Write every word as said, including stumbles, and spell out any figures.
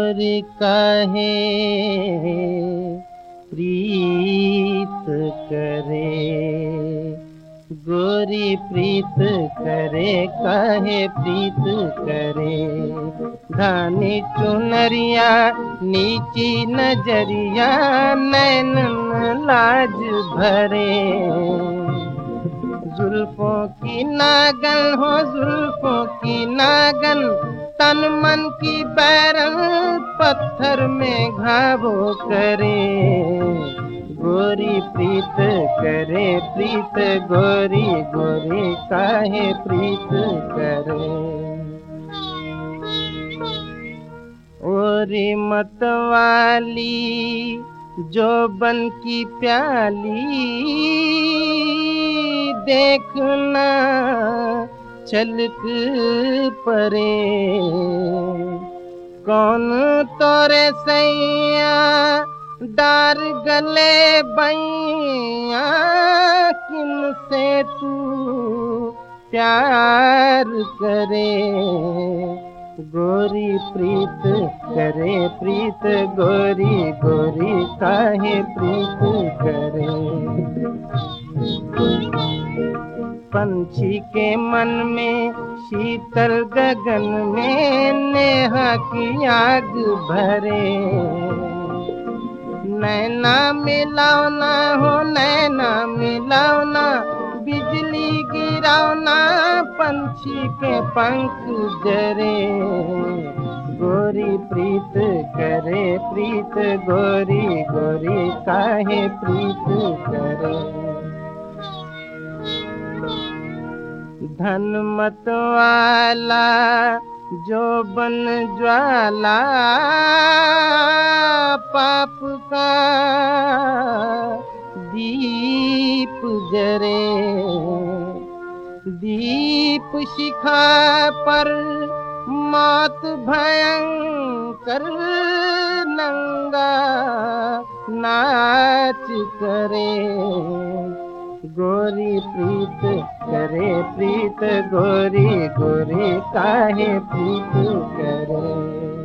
गोरी काहे प्रीत करे, गोरी प्रीत करे काहे प्रीत करे। धानी चुनरिया नीची नजरिया नैनन लाज भरे। जुल्फों की नागन हो जुल्फों की नागन, तन मन की बैरन पत्थर में घावो करे। गोरी प्रीत करे प्रीत गोरी गोरी काहे प्रीत करे। ओरी मतवाली जोबन की प्याली, देखना छलक परे। कौन तोरे सैया डार गले बैया, किनसे तू प्यार करे। गोरी प्रीत करे प्रीत गोरी गोरी काहे प्रीत करे। पंछी के मन में शीतल गगन में नेहा की आग भरे। नैना मिलाओना हो नैना मिलाओना, बिजली गिराओना पंछी के पंख जरे। गोरी प्रीत करे प्रीत गोरी गोरी काहे प्रीत करे। धन मत वाला जोबन ज्वाला, पाप का दीप जरे। दीप शिखा पर मौत भयंकर, नंगा नाच करे। गोरी प्रीत करे प्रीत गोरी गोरी काहे प्रीत करे।